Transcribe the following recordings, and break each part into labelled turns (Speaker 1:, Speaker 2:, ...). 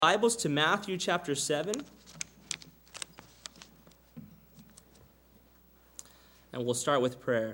Speaker 1: Bibles to Matthew chapter 7. And we'll start with prayer.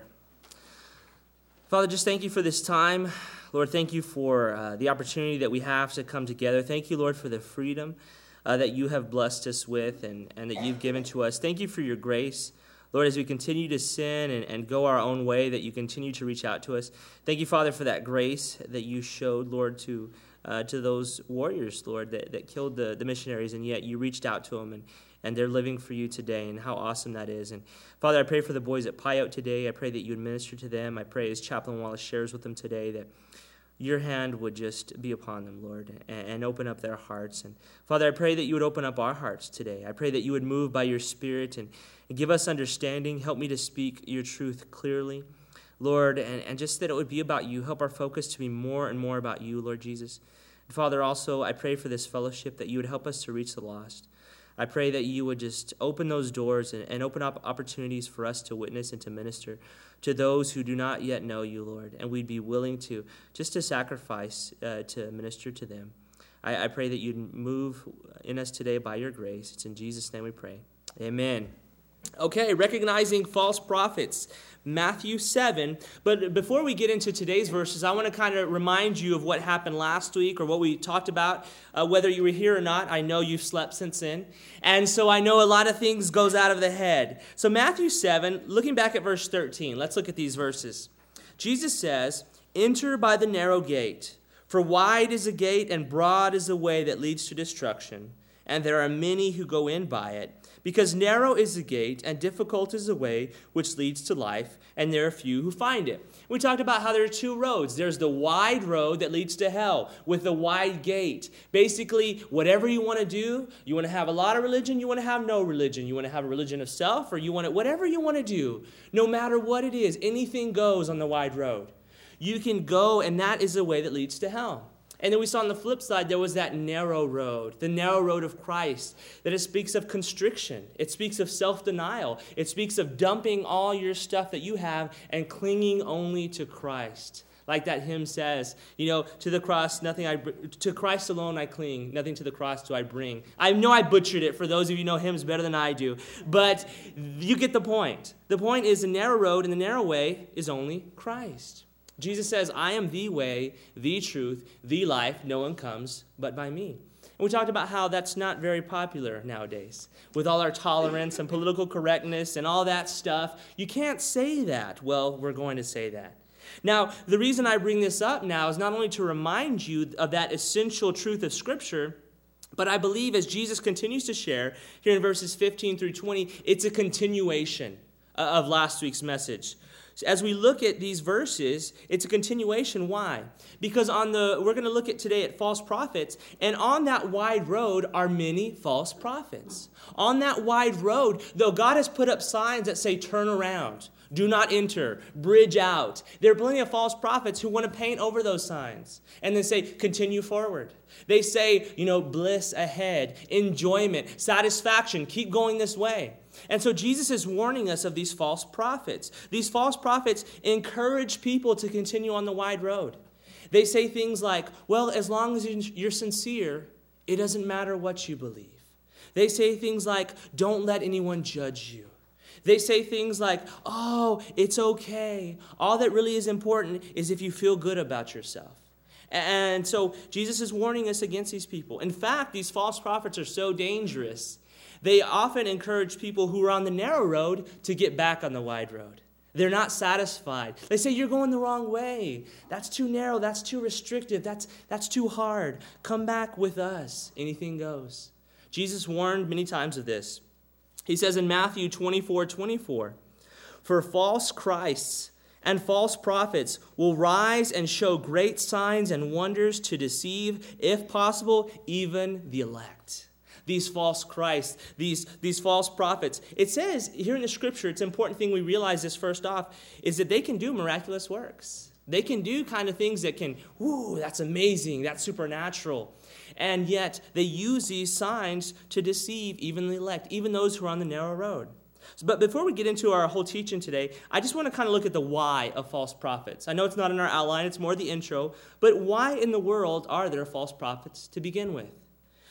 Speaker 1: Father, just thank you for this time. Lord, thank you for the opportunity that we have to come together. Thank you, Lord, for the freedom that you have blessed us with and that you've given to us. Thank you for your grace. Lord, as we continue to sin and go our own way, that you continue to reach out to us. Thank you, Father, for that grace that you showed, Lord, to those warriors, Lord, that killed the missionaries, and yet you reached out to them, and they're living for you today, and how awesome that is. And Father, I pray for the boys at Pyote today. I pray that you would minister to them. I pray as Chaplain Wallace shares with them today that your hand would just be upon them, Lord, and open up their hearts. And Father, I pray that you would open up our hearts today. I pray that you would move by your Spirit and give us understanding. Help me to speak your truth clearly, Lord, and just that it would be about you. Help our focus to be more and more about you, Lord Jesus. And Father, also, I pray for this fellowship that you would help us to reach the lost. I pray that you would just open those doors and open up opportunities for us to witness and to minister to those who do not yet know you, Lord, and we'd be willing to sacrifice to minister to them. I pray that you'd move in us today by your grace. It's in Jesus' name we pray. Amen. Okay, recognizing false prophets, Matthew 7. But before we get into today's verses, I want to kind of remind you of what happened last week or what we talked about. Whether you were here or not, I know you've slept since then. And so I know a lot of things goes out of the head. So Matthew 7, looking back at verse 13, let's look at these verses. Jesus says, "Enter by the narrow gate, for wide is the gate and broad is the way that leads to destruction, and there are many who go in by it. Because narrow is the gate, and difficult is the way which leads to life, and there are few who find it." We talked about how there are two roads. There's the wide road that leads to hell with the wide gate. Basically, whatever you want to do, you want to have a lot of religion, you want to have no religion. You want to have a religion of self, or you want to, whatever you want to do, no matter what it is, anything goes on the wide road. You can go, and that is the way that leads to hell. And then we saw on the flip side, there was that narrow road, the narrow road of Christ, that it speaks of constriction. It speaks of self-denial. It speaks of dumping all your stuff that you have and clinging only to Christ. Like that hymn says, to the cross, to Christ alone I cling, nothing to the cross do I bring. I know I butchered it for those of you who know hymns better than I do, but you get the point. The point is the narrow road, and the narrow way is only Christ. Jesus says, "I am the way, the truth, the life. No one comes but by me." And we talked about how that's not very popular nowadays. With all our tolerance and political correctness and all that stuff, you can't say that. Well, we're going to say that. Now, the reason I bring this up now is not only to remind you of that essential truth of Scripture, but I believe as Jesus continues to share here in verses 15 through 20, it's a continuation of last week's message. As we look at these verses, it's a continuation. Why? Because we're going to look at today at false prophets, and on that wide road are many false prophets. On that wide road, though, God has put up signs that say, "Turn around, do not enter, bridge out." There are plenty of false prophets who want to paint over those signs and then say, "Continue forward." They say, bliss ahead, enjoyment, satisfaction, keep going this way. And so Jesus is warning us of these false prophets. These false prophets encourage people to continue on the wide road. They say things like, well, as long as you're sincere, it doesn't matter what you believe. They say things like, don't let anyone judge you. They say things like, oh, it's okay. All that really is important is if you feel good about yourself. And so Jesus is warning us against these people. In fact, these false prophets are so dangerous. They often encourage people who are on the narrow road to get back on the wide road. They're not satisfied. They say, "You're going the wrong way. That's too narrow. That's too restrictive. That's too hard. Come back with us. Anything goes." Jesus warned many times of this. He says in Matthew 24:24, "For false Christs and false prophets will rise and show great signs and wonders to deceive, if possible, even the elect." These false Christs, these false prophets. It says here in the Scripture, it's an important thing we realize this first off, is that they can do miraculous works. They can do kind of things that can, that's amazing, that's supernatural. And yet they use these signs to deceive even the elect, even those who are on the narrow road. But before we get into our whole teaching today, I just want to kind of look at the why of false prophets. I know it's not in our outline, it's more the intro, but why in the world are there false prophets to begin with?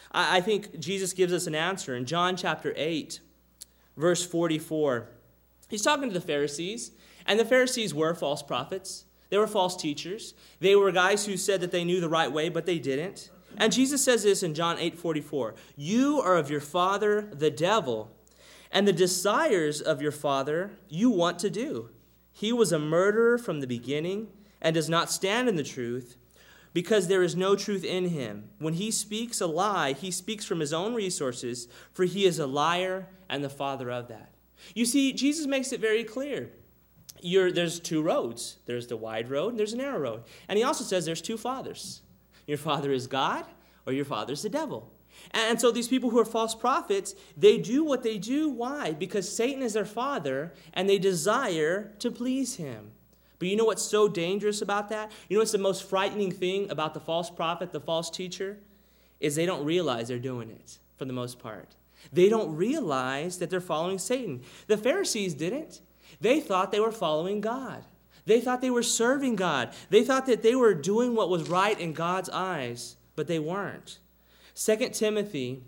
Speaker 1: I think Jesus gives us an answer in John chapter 8, verse 44. He's talking to the Pharisees, and the Pharisees were false prophets. They were false teachers. They were guys who said that they knew the right way, but they didn't. And Jesus says this in John 8:44. You are of your father, the devil, and the desires of your father you want to do. He was a murderer from the beginning and does not stand in the truth, because there is no truth in him. When he speaks a lie, he speaks from his own resources, for he is a liar and the father of that. You see, Jesus makes it very clear. There's two roads. There's the wide road and there's a narrow road. And he also says there's two fathers. Your father is God or your father is the devil. And so these people who are false prophets, they do what they do. Why? Because Satan is their father and they desire to please him. But you know what's so dangerous about that? You know what's the most frightening thing about the false prophet, the false teacher? Is they don't realize they're doing it for the most part. They don't realize that they're following Satan. The Pharisees didn't. They thought they were following God. They thought they were serving God. They thought that they were doing what was right in God's eyes, but they weren't. 2 Timothy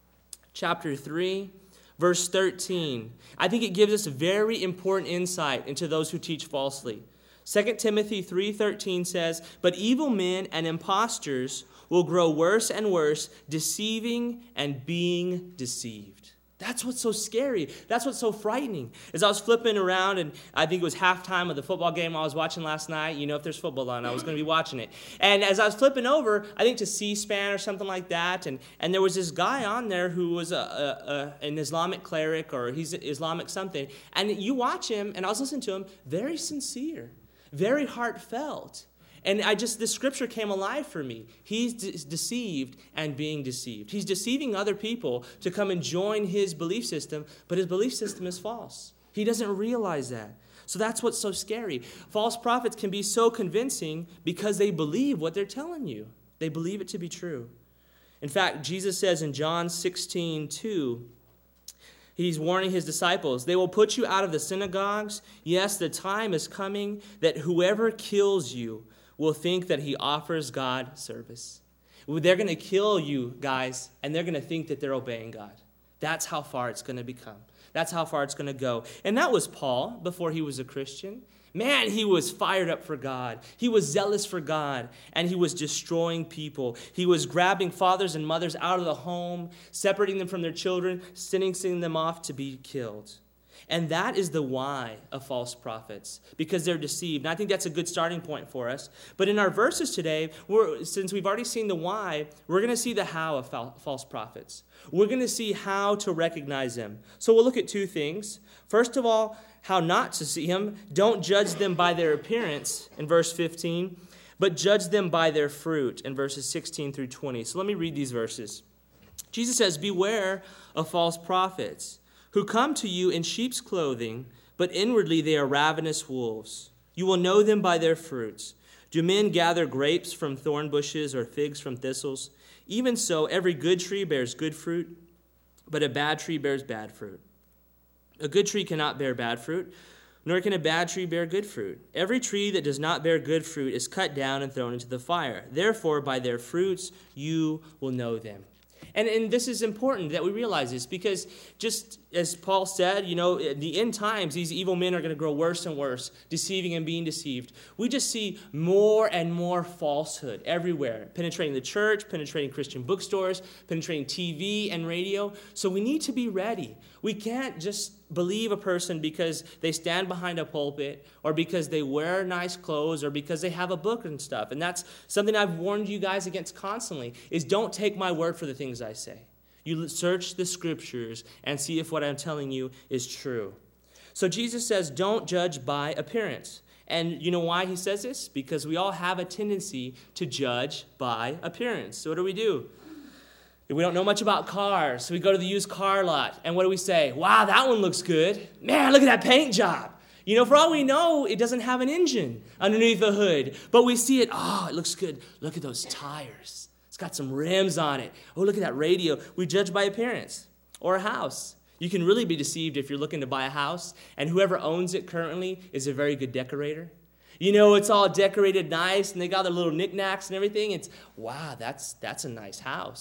Speaker 1: chapter 3, verse 13. I think it gives us a very important insight into those who teach falsely. 2 Timothy 3:13 says, "But evil men and impostors will grow worse and worse, deceiving and being deceived." That's what's so scary. That's what's so frightening. As I was flipping around, and I think it was halftime of the football game I was watching last night. You know, if there's football on, I was going to be watching it. And as I was flipping over, I think to C-SPAN or something like that, and there was this guy on there who was an Islamic cleric, or he's Islamic something. And you watch him, and I was listening to him, very sincere, very heartfelt. And this scripture came alive for me. He's deceived and being deceived. He's deceiving other people to come and join his belief system, but his belief system is false. He doesn't realize that. So that's what's so scary. False prophets can be so convincing because they believe what they're telling you. They believe it to be true. In fact, Jesus says in John 16:2, he's warning his disciples, "They will put you out of the synagogues. Yes, the time is coming that whoever kills you will think that he offers God service." They're going to kill you, guys, and they're going to think that they're obeying God. That's how far it's going to become. That's how far it's going to go. And that was Paul before he was a Christian. Man, he was fired up for God. He was zealous for God, and he was destroying people. He was grabbing fathers and mothers out of the home, separating them from their children, sending them off to be killed. And that is the why of false prophets, because they're deceived. And I think that's a good starting point for us. But in our verses today, since we've already seen the why, we're going to see the how of false prophets. We're going to see how to recognize them. So we'll look at two things. First of all, how not to see them. Don't judge them by their appearance in verse 15, but judge them by their fruit in verses 16 through 20. So let me read these verses. Jesus says, "Beware of false prophets, who come to you in sheep's clothing, but inwardly they are ravenous wolves. You will know them by their fruits. Do men gather grapes from thorn bushes or figs from thistles? Even so, every good tree bears good fruit, but a bad tree bears bad fruit. A good tree cannot bear bad fruit, nor can a bad tree bear good fruit. Every tree that does not bear good fruit is cut down and thrown into the fire. Therefore, by their fruits you will know them." And this is important that we realize this, because just as Paul said, you know, in the end times, these evil men are going to grow worse and worse, deceiving and being deceived. We just see more and more falsehood everywhere, penetrating the church, penetrating Christian bookstores, penetrating TV and radio. So we need to be ready. We can't just believe a person because they stand behind a pulpit or because they wear nice clothes or because they have a book and stuff. And that's something I've warned you guys against constantly, is don't take my word for the things I say. You search the scriptures and see if what I'm telling you is true. So Jesus says, don't judge by appearance. And you know why he says this? Because we all have a tendency to judge by appearance. So what do? If we don't know much about cars, so we go to the used car lot, and what do we say? Wow, that one looks good. Man, look at that paint job. You know, for all we know, it doesn't have an engine underneath the hood. But we see it, oh, it looks good. Look at those tires. It's got some rims on it. Oh, look at that radio. We judge by appearance. Or a house. You can really be deceived if you're looking to buy a house, and whoever owns it currently is a very good decorator. You know, it's all decorated nice, and they got their little knickknacks and everything. It's, wow, that's a nice house.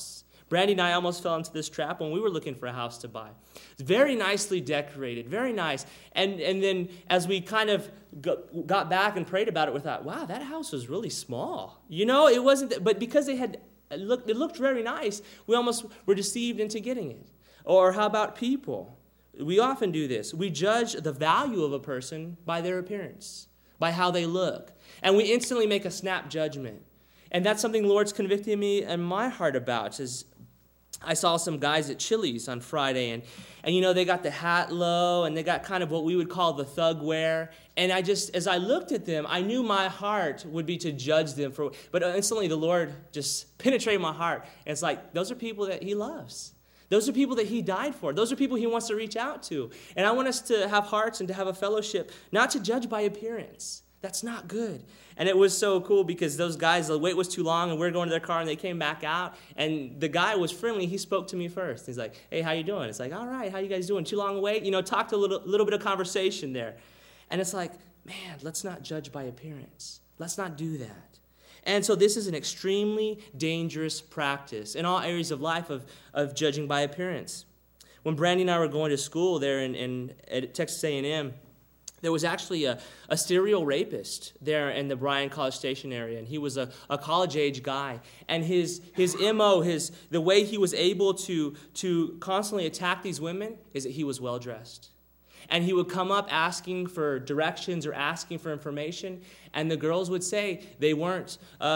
Speaker 1: Brandy and I almost fell into this trap when we were looking for a house to buy. It's very nicely decorated, very nice. And then as we kind of got back and prayed about it, we thought, wow, that house was really small. It wasn't, but because it looked very nice, we almost were deceived into getting it. Or how about people? We often do this. We judge the value of a person by their appearance, by how they look. And we instantly make a snap judgment. And that's something the Lord's convicting me and my heart about. Is I saw some guys at Chili's on Friday, and they got the hat low, and they got kind of what we would call the thug wear. And as I looked at them, I knew my heart would be to judge them but instantly the Lord just penetrated my heart. And it's like, those are people that he loves. Those are people that he died for. Those are people he wants to reach out to. And I want us to have hearts and to have a fellowship, not to judge by appearance. That's not good. And it was so cool because those guys, the wait was too long, and we were going to their car, and they came back out, and the guy was friendly. He spoke to me first. He's like, hey, how you doing? It's like, all right, how you guys doing? Too long a wait? Talked a little bit of conversation there. And it's like, man, let's not judge by appearance. Let's not do that. And so this is an extremely dangerous practice in all areas of life of judging by appearance. When Brandy and I were going to school there at Texas A&M, there was actually a serial rapist there in the Bryan College Station area, and he was a college-age guy. And his MO, the way he was able to constantly attack these women is that he was well-dressed. And he would come up asking for directions or asking for information, and the girls would say they weren't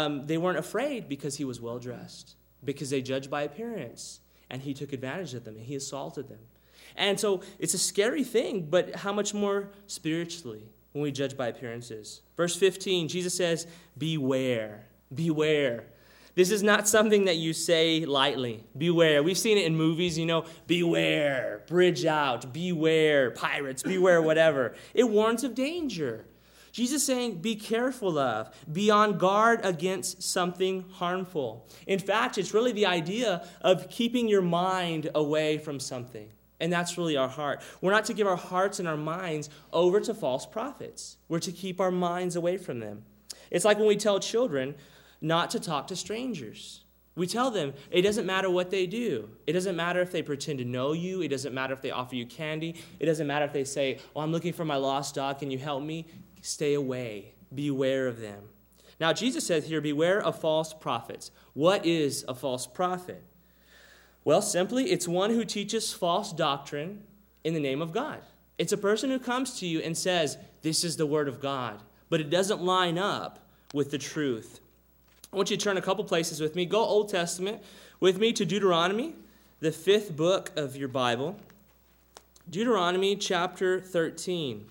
Speaker 1: afraid because he was well-dressed, because they judged by appearance, and he took advantage of them, and he assaulted them. And so it's a scary thing, but how much more spiritually when we judge by appearances? Verse 15, Jesus says, beware, beware. This is not something that you say lightly. Beware. We've seen it in movies, beware, bridge out, beware, pirates, beware, whatever. It warns of danger. Jesus is saying, be careful of, be on guard against something harmful. In fact, it's really the idea of keeping your mind away from something. And that's really our heart. We're not to give our hearts and our minds over to false prophets. We're to keep our minds away from them. It's like when we tell children not to talk to strangers. We tell them it doesn't matter what they do. It doesn't matter if they pretend to know you. It doesn't matter if they offer you candy. It doesn't matter if they say, I'm looking for my lost dog. Can you help me? Stay away. Beware of them. Now, Jesus says here, beware of false prophets. What is a false prophet? Well, simply, it's one who teaches false doctrine in the name of God. It's a person who comes to you and says, this is the word of God, but it doesn't line up with the truth. I want you to turn a couple places with me. Go Old Testament with me to Deuteronomy, the 5th book of your Bible. Deuteronomy chapter 13.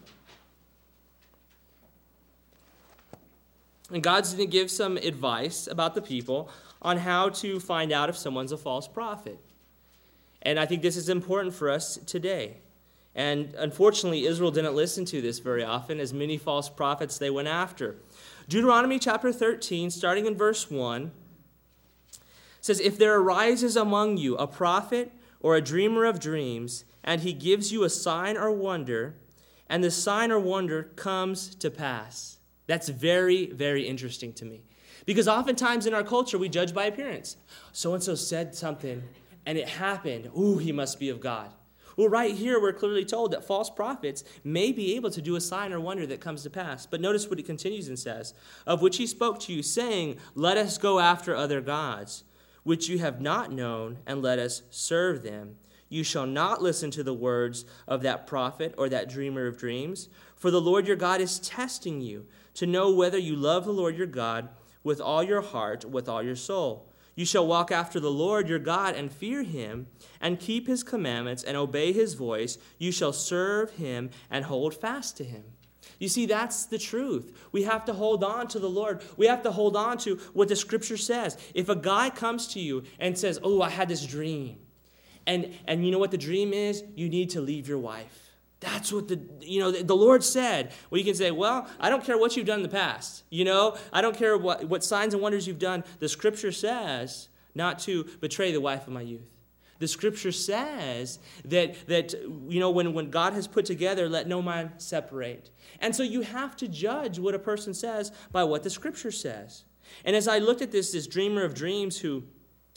Speaker 1: And God's going to give some advice about the people on how to find out if someone's a false prophet. And I think this is important for us today. And unfortunately, Israel didn't listen to this very often, as many false prophets they went after. Deuteronomy chapter 13, starting in verse 1, says, if there arises among you a prophet or a dreamer of dreams, and he gives you a sign or wonder, and the sign or wonder comes to pass. That's very, very interesting to me. Because oftentimes in our culture, we judge by appearance. So-and-so said something, and it happened. Ooh, he must be of God. Well, right here, we're clearly told that false prophets may be able to do a sign or wonder that comes to pass. But notice what it continues and says, of which he spoke to you, saying, let us go after other gods, which you have not known, and let us serve them. You shall not listen to the words of that prophet or that dreamer of dreams, for the Lord your God is testing you to know whether you love the Lord your God with all your heart, with all your soul. You shall walk after the Lord your God and fear him and keep his commandments and obey his voice. You shall serve him and hold fast to him. You see, that's the truth. We have to hold on to the Lord. We have to hold on to what the scripture says. If a guy comes to you and says, oh, I had this dream, and you know what the dream is? You need to leave your wife. That's what the Lord said. Well, you can say, well, I don't care what you've done in the past. I don't care what signs and wonders you've done. The scripture says not to betray the wife of my youth. The scripture says that when God has put together, let no man separate. And so you have to judge what a person says by what the scripture says. And as I looked at this dreamer of dreams who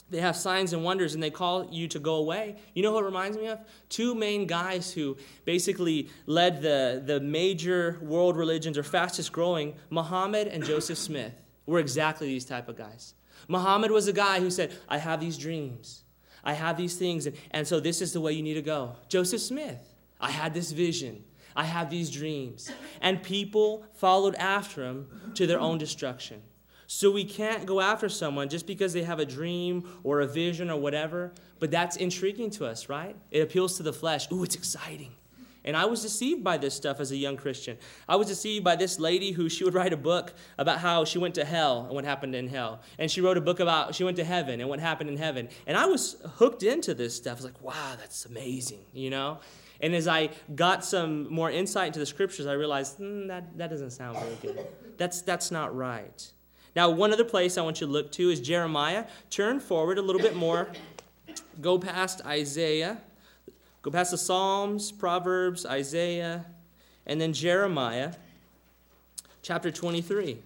Speaker 1: They have signs and wonders, and they call you to go away. You know who it reminds me of? Two main guys who basically led the major world religions, or fastest growing, Muhammad and Joseph Smith, were exactly these type of guys. Muhammad was a guy who said, I have these dreams. I have these things, and so this is the way you need to go. Joseph Smith, I had this vision. I have these dreams. And people followed after him to their own destruction. So we can't go after someone just because they have a dream or a vision or whatever, but that's intriguing to us, right? It appeals to the flesh. Ooh, it's exciting. And I was deceived by this stuff as a young Christian. I was deceived by this lady who she would write a book about how she went to hell and what happened in hell. And she wrote a book about she went to heaven and what happened in heaven. And I was hooked into this stuff. I was like, wow, that's amazing, you know? And as I got some more insight into the scriptures, I realized, that doesn't sound very good. That's not right. Now, one other place I want you to look to is Jeremiah. Turn forward a little bit more. Go past Isaiah. Go past the Psalms, Proverbs, Isaiah, and then Jeremiah, chapter 23.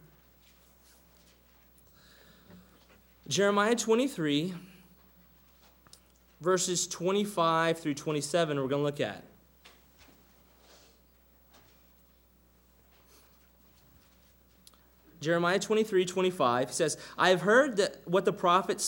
Speaker 1: Jeremiah 23, verses 25 through 27, we're going to look at. Jeremiah 23:25 says, I have heard what the prophets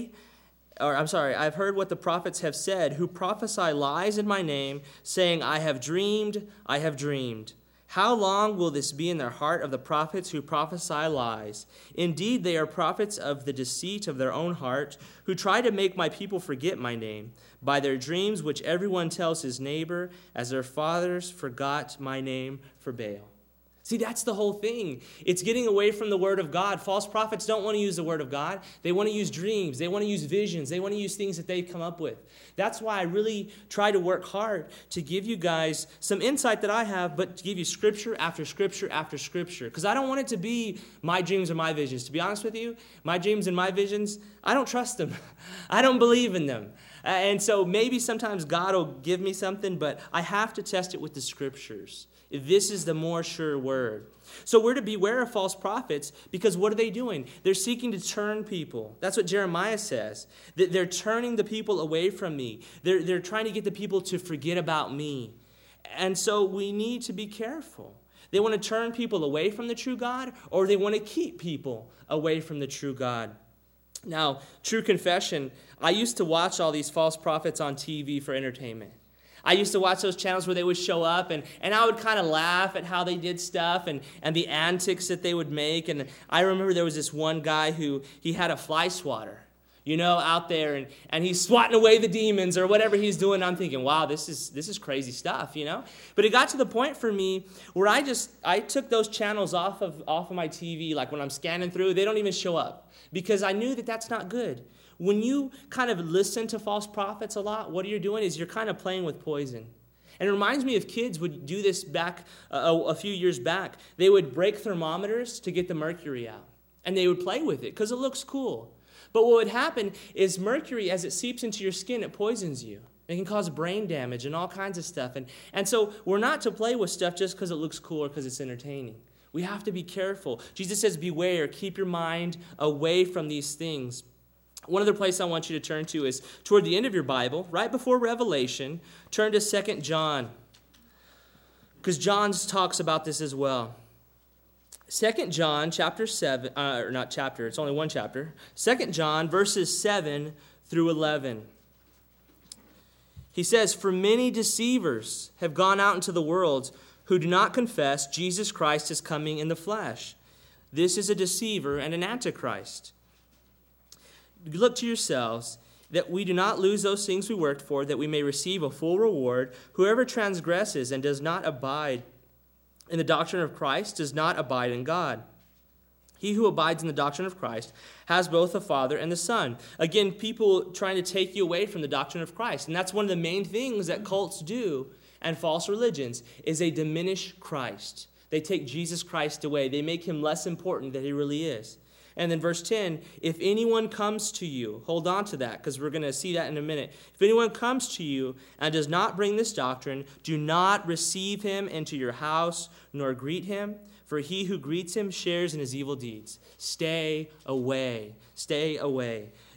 Speaker 1: have said, who prophesy lies in my name, saying, I have dreamed, I have dreamed. How long will this be in the heart of the prophets who prophesy lies? Indeed, they are prophets of the deceit of their own heart, who try to make my people forget my name, by their dreams which everyone tells his neighbor, as their fathers forgot my name for Baal. See, that's the whole thing. It's getting away from the Word of God. False prophets don't want to use the Word of God. They want to use dreams. They want to use visions. They want to use things that they've come up with. That's why I really try to work hard to give you guys some insight that I have, but to give you scripture after scripture after scripture. Because I don't want it to be my dreams or my visions. To be honest with you, my dreams and my visions, I don't trust them. I don't believe in them. And so maybe sometimes God will give me something, but I have to test it with the scriptures. This is the more sure word. So we're to beware of false prophets, because what are they doing? They're seeking to turn people. That's what Jeremiah says. They're turning the people away from me. They're trying to get the people to forget about me. And so we need to be careful. They want to turn people away from the true God, or they want to keep people away from the true God. Now, true confession, I used to watch all these false prophets on TV for entertainment. I used to watch those channels where they would show up, and I would kind of laugh at how they did stuff and the antics that they would make. And I remember there was this one guy who he had a fly swatter, out there, and he's swatting away the demons or whatever he's doing. I'm thinking, wow, this is crazy stuff, But it got to the point for me where I took those channels off of my TV. Like when I'm scanning through, they don't even show up, because I knew that that's not good. When you kind of listen to false prophets a lot, what you're doing is you're kind of playing with poison. And it reminds me of kids would do this back a few years back. They would break thermometers to get the mercury out. And they would play with it because it looks cool. But what would happen is mercury, as it seeps into your skin, it poisons you. It can cause brain damage and all kinds of stuff. And so we're not to play with stuff just because it looks cool or because it's entertaining. We have to be careful. Jesus says, beware, keep your mind away from these things. One other place I want you to turn to is toward the end of your Bible, right before Revelation. Turn to 2 John, because John talks about this as well. 2 John chapter 7, it's only one chapter. 2 John verses 7 through 11. He says, for many deceivers have gone out into the world who do not confess Jesus Christ is coming in the flesh. This is a deceiver and an antichrist. Look to yourselves, that we do not lose those things we worked for, that we may receive a full reward. Whoever transgresses and does not abide in the doctrine of Christ does not abide in God. He who abides in the doctrine of Christ has both the Father and the Son. Again, people trying to take you away from the doctrine of Christ. And that's one of the main things that cults do and false religions, is they diminish Christ. They take Jesus Christ away. They make him less important than he really is. And then verse 10, if anyone comes to you, hold on to that, because we're going to see that in a minute. If anyone comes to you and does not bring this doctrine, do not receive him into your house, nor greet him, for he who greets him shares in his evil deeds. Stay away. Stay away.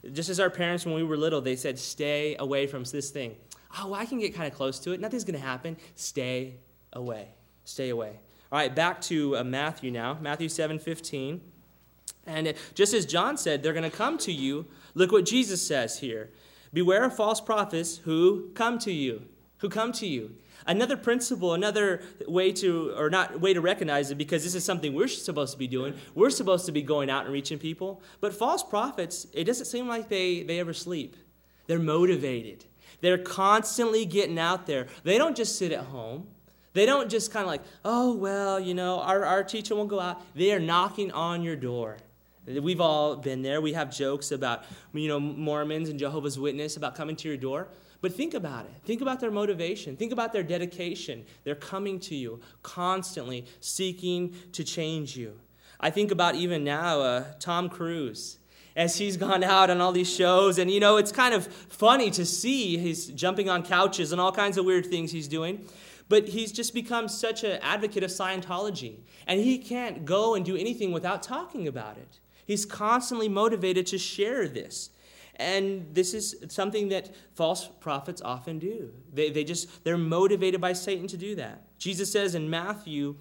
Speaker 1: Just as our parents, when we were little, they said, stay away from this thing. Oh, I can get kind of close to it. Nothing's going to happen. Stay away. Stay away. All right, back to Matthew now. Matthew 7:15. And just as John said, they're going to come to you. Look what Jesus says here. Beware of false prophets who come to you. Who come to you. Another principle, another way to, or not way to recognize it, because this is something we're supposed to be doing. We're supposed to be going out and reaching people. But false prophets, it doesn't seem like they ever sleep. They're motivated. They're constantly getting out there. They don't just sit at home. They don't just kind of like, oh, well, our teacher won't go out. They are knocking on your door. We've all been there. We have jokes about, Mormons and Jehovah's Witnesses about coming to your door. But think about it. Think about their motivation. Think about their dedication. They're coming to you, constantly seeking to change you. I think about even now, Tom Cruise, as he's gone out on all these shows. And, it's kind of funny to see he's jumping on couches and all kinds of weird things he's doing. But he's just become such an advocate of Scientology. And he can't go and do anything without talking about it. He's constantly motivated to share this. And this is something that false prophets often do. They're motivated by Satan to do that. Jesus says in Matthew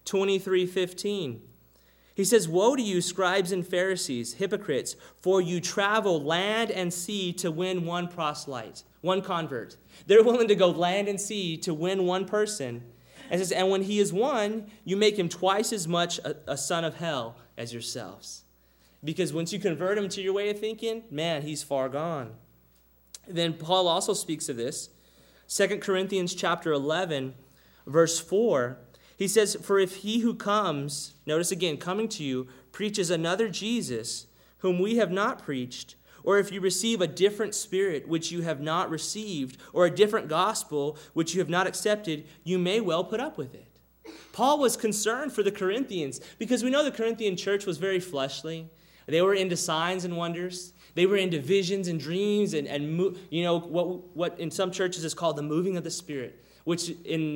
Speaker 1: 23:15, he says, "Woe to you, scribes and Pharisees, hypocrites, for you travel land and sea to win one proselyte," one convert. They're willing to go land and sea to win one person. And it says, "And when he is won, you make him twice as much a son of hell as yourselves." Because once you convert him to your way of thinking, man, he's far gone. Then Paul also speaks of this. 2 Corinthians chapter 11, verse 4, he says, "For if he who comes," notice again, coming to you, "preaches another Jesus, whom we have not preached, or if you receive a different spirit which you have not received, or a different gospel which you have not accepted, you may well put up with it." Paul was concerned for the Corinthians because we know the Corinthian church was very fleshly. They were into signs and wonders. They were into visions and dreams and what in some churches is called the moving of the Spirit, which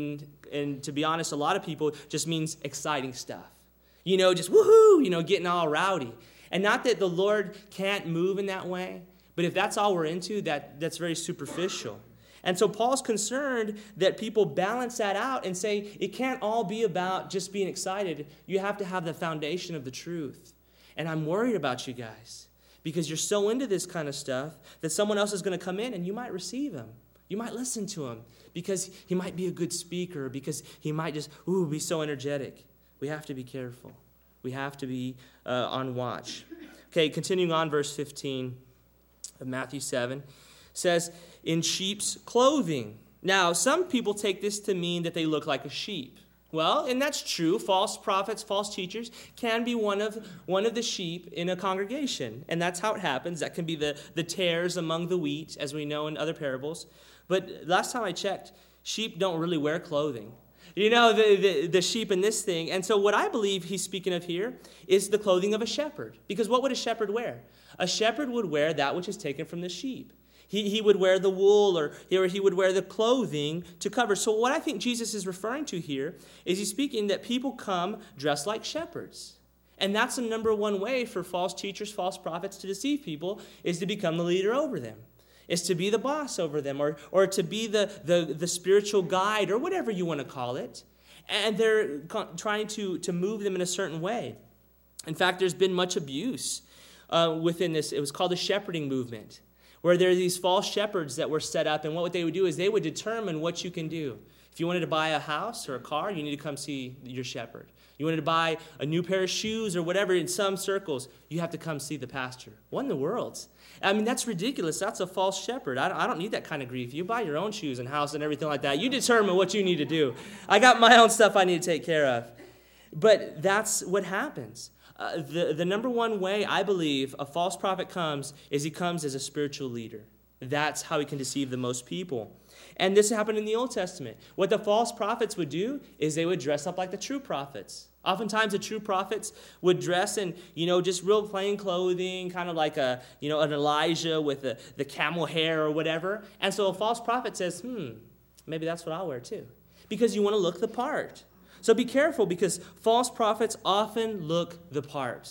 Speaker 1: and to be honest, a lot of people just means exciting stuff. Just woohoo, getting all rowdy. And not that the Lord can't move in that way, but if that's all we're into, that's very superficial. And so Paul's concerned that people balance that out and say it can't all be about just being excited. You have to have the foundation of the truth. And I'm worried about you guys because you're so into this kind of stuff that someone else is going to come in and you might receive him. You might listen to him because he might be a good speaker, because he might just, be so energetic. We have to be careful. We have to be on watch. Okay, continuing on, verse 15 of Matthew 7 says, "In sheep's clothing." Now, some people take this to mean that they look like a sheep. Well, and that's true. False prophets, false teachers can be one of the sheep in a congregation. And that's how it happens. That can be the tares among the wheat, as we know in other parables. But last time I checked, sheep don't really wear clothing. The sheep in this thing. And so what I believe he's speaking of here is the clothing of a shepherd. Because what would a shepherd wear? A shepherd would wear that which is taken from the sheep. He would wear the wool or he would wear the clothing to cover. So what I think Jesus is referring to here is he's speaking that people come dressed like shepherds. And that's the number one way for false teachers, false prophets to deceive people, is to become the leader over them, is to be the boss over them, or to be the spiritual guide, or whatever you want to call it. And they're trying to move them in a certain way. In fact, there's been much abuse within this. It was called the shepherding movement, where there are these false shepherds that were set up, and what they would do is they would determine what you can do. If you wanted to buy a house or a car, you need to come see your shepherd. You wanted to buy a new pair of shoes or whatever in some circles, you have to come see the pastor. What in the world? I mean, that's ridiculous. That's a false shepherd. I don't need that kind of grief. You buy your own shoes and house and everything like that. You determine what you need to do. I got my own stuff I need to take care of. But that's what happens. The number one way I believe a false prophet comes is he comes as a spiritual leader. That's how he can deceive the most people. And this happened in the Old Testament. What the false prophets would do is they would dress up like the true prophets. Oftentimes the true prophets would dress in, just real plain clothing, kind of like an Elijah with the camel hair or whatever. And so a false prophet says, maybe that's what I'll wear too. Because you want to look the part. So be careful, because false prophets often look the part.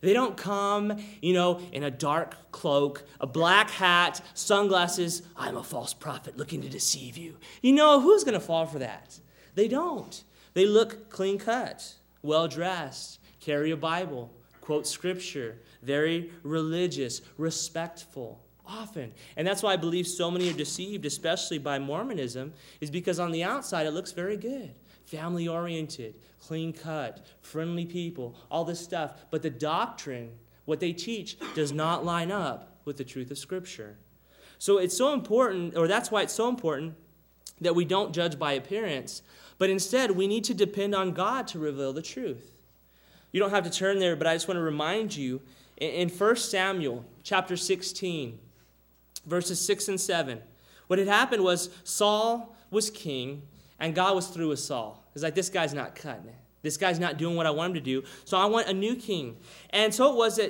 Speaker 1: They don't come, in a dark cloak, a black hat, sunglasses. I'm a false prophet looking to deceive you. Who's going to fall for that? They don't. They look clean cut, well dressed, carry a Bible, quote scripture, very religious, respectful, often. And that's why I believe so many are deceived, especially by Mormonism, is because on the outside it looks very good. Family-oriented, clean-cut, friendly people, all this stuff. But the doctrine, what they teach, does not line up with the truth of Scripture. So it's so important, or that's why it's so important, that we don't judge by appearance, but instead we need to depend on God to reveal the truth. You don't have to turn there, but I just want to remind you, in 1 Samuel chapter 16, verses 6 and 7, what had happened was Saul was king, and God was through with Saul. It's like, this guy's not cutting it. This guy's not doing what I want him to do, so I want a new king. And so